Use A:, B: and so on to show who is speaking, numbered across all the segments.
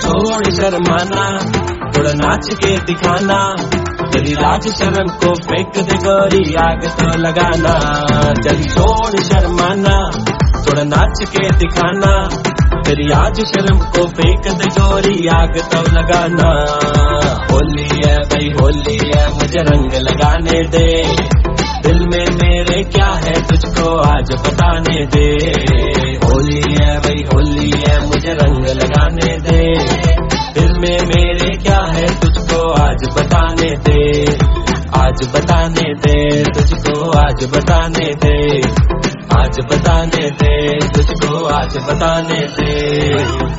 A: छोड़ शर्माना, थोड़ा नाच के दिखाना, तेरी लाज शर्म को फेंक दे गोरी आग तो लगाना। चल छोड़ शर्माना, थोड़ा नाच के दिखाना, तेरी लाज शर्म को फेंक दे गोरी आग तो लगाना। होली है भाई होली है, मुझे रंग लगाने दे, दिल में मेरे क्या है तुझको आज बताने दे। होली है भाई होली है, मुझे रंग लगाने दे, दिल में मेरे क्या है तुझको आज बताने दे। आज बताने दे तुझको, आज बताने दे, आज बताने दे तुझको, आज बताने दे।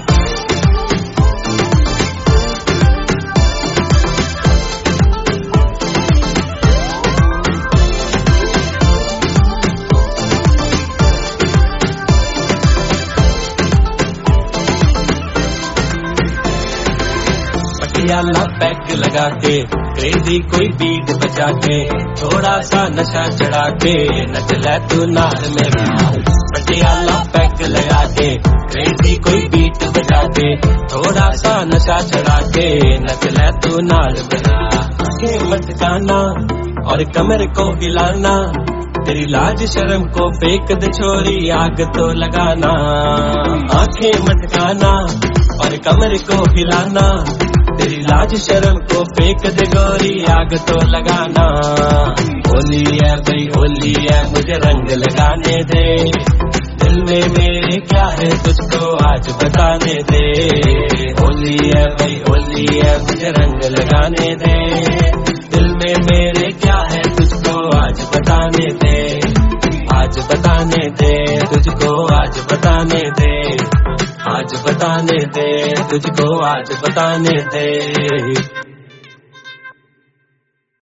A: पटियाला पैक लगा के, क्रेजी कोई बीट बजा के, थोड़ा सा नशा चढ़ा के नच ले तू नाल मेरा। पटियाला पैक लगा के, क्रेजी कोई बीट बजा के, थोड़ा सा नशा चढ़ा के नच ले तू नाल मेरा। आंखें मटकाना और कमर को हिलाना, तेरी लाज शर्म को फेंक दे छोरी आग तो लगाना। आंखें मटकाना और कमर को हिलाना, तेरी लाज शर्म को फेंक दे गोरी आग तो लगाना। होली है भाई होली है, मुझे रंग लगाने दे, दिल में मेरे क्या है तुझको आज बताने दे। होली है भाई होली है, मुझे रंग लगाने दे, दिल में मेरे क्या है तुझको आज बताने दे। आज बताने दे तुझको, आज बताने दे, आज बताने दे तुझको, आज बताने दे।